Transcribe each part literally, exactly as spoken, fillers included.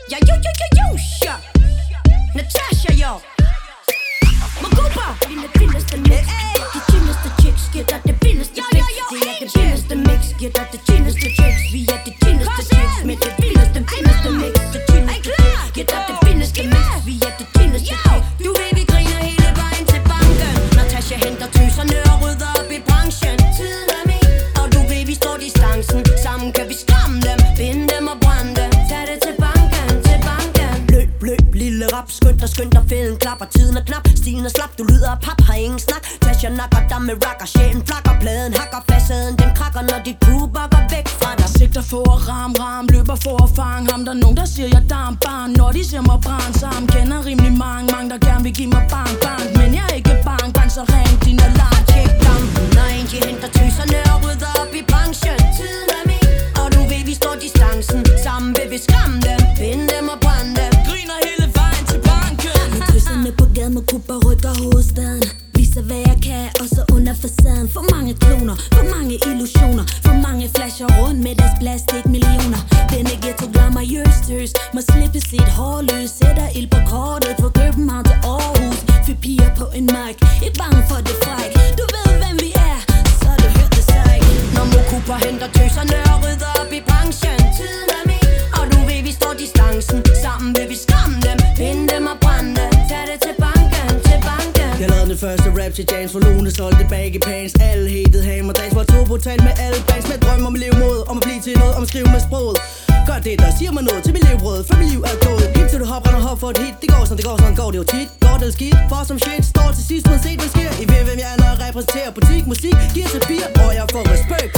Ja, jo, jo, jo, jo, ja. Natasha, jo. Makuba, lille vildeste mix. De chilleste chicks, giver dig det vildeste fix. Det er det vildeste mix, giver dig det chilleste tricks. Vi er de chilleste chicks med det vildeste, vildeste mix. Det chilleste tricks, giver dig det vildeste mix. Vi er de chilleste chicks. Du ved, vi griner hele vejen til banken. Natasha henter tøserne og rydder op i branchen. Tiden er min, og du ved, vi står distancen. Sammen kan vi skræmme dem, binde dem og brænde dem. Tag det til banken, til banken. Blød, blød, lille rap, skynd dig, skynd dig, fælden klapper. Tiden er knap, stilen er slap, du lyder af pap, har ingen snak. Tasha nakker dig med rakker, sjælen flakker, pladen hakker, facaden den krakker, når dit crew bakker væk fra dig. Sigter for at ram, ram, løber for at fange ham. Der er nogen, der siger, jeg er en barn, når de ser mig brænde sammen. Kender rimelig mange, mange, der gerne vil give mig bang, bang. Men jeg er ikke bang, bang, så ring din alarm. Tjek dampen, når en de henter tøserne og rydder op i branchen. Tiden er min, og du ved, vi står distancen. Sammen vil vi skræmme dem, binde dem og brænde dem. Griner hele vejen til banken. Med krydserne på gaden med kupper rykker hovedstaden. Viser hvad jeg kan, og så under facaden. For mange kloner, for mange illusioner. For mange flasher rundt med deres plastik millioner. Denne ghetto glamourøs tøs må slippe sit hårløs. Sætter ild på kortet fra København til Aarhus. Fyr piger på en mic, ikke bange for det fræk. Du ved hvem vi er, så du hørt det sig. Når Mokuba henter tøserne og rydder op i branchen. Tiden er min, og du ved, vi står distancen. Sammen vil vi skræmme dem, binde dem og brænde dem. Tag det til banken, til banken. Jeg lavede den første rap til Jans, for Lone solgte baggy pants. Alle hatede hammer, dans var to brutal med alle bands. Med drøm om at leve mod, om at blive til noget, om at skrive med sproget. Gør det, der siger mig noget til mit levebrød, for mit liv er gået. Helt til du hopper og hop for et hit, det går sådan, det går sådan, går det jo tit. Godt eller skidt, for som shit, står til sidst, man set hvad sker. I ved hvem jeg er, når jeg repræsenterer butik, musik, giver til bier, og jeg får respekt.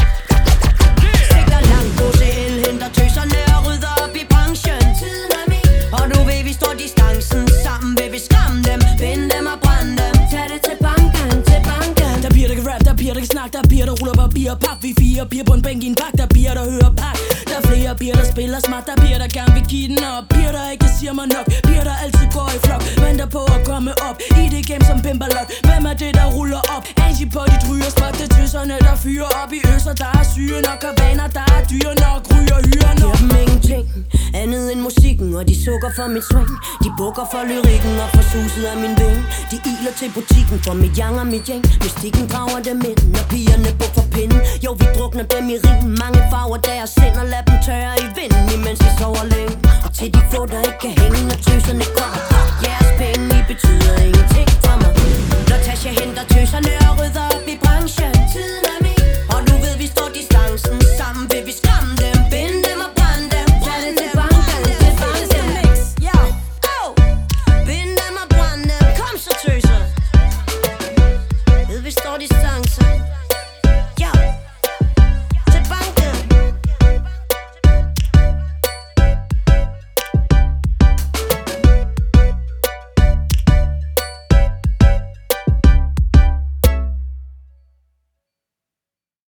Sigter langt, gå til el, henter tøserne og rydder op i branchen. Tiden er min, og du ved, vi står distancen. Sammen vil vi skræmme dem, binde dem og brænde dem. Tag det til banken, til banken. Der bliver der kan rap, der bliver der kan snakke, der bliver der ruller papir og pap. Vi fire piger på en bænk i en park, der bliver der hører pak. Der er flere piger, der spiller smart, der bliver der gerne vil give den op. Piger, der ikke siger mig nok, piger, der altid går i flok. Venter på at komme op, i det game som pimperlok. Hvem er det, der ruller op? Angie på dit rygerspot, det tøserne, der fyrer op i øster. Der er syre nok, og vaner, der er dyre nok, ryger hyre nok. Giver dem ingenting, andet end musikken, og de sukker for mit swing. De bukker for lyrikken og for suset af min ving. De iler til butikken for mit yang og mit yang. Mystikken drager dem ind, når pigerne på for pinden. Jo, vi drukner dem i rim, mange farver deres sind. Og lad dem tørre i vinden, imens vi sover længe. Og til de få, der ikke kan hænge, når tøserne kommer. Jeres penge, I betyder ingenting for mig. Når Tasha henter tøserne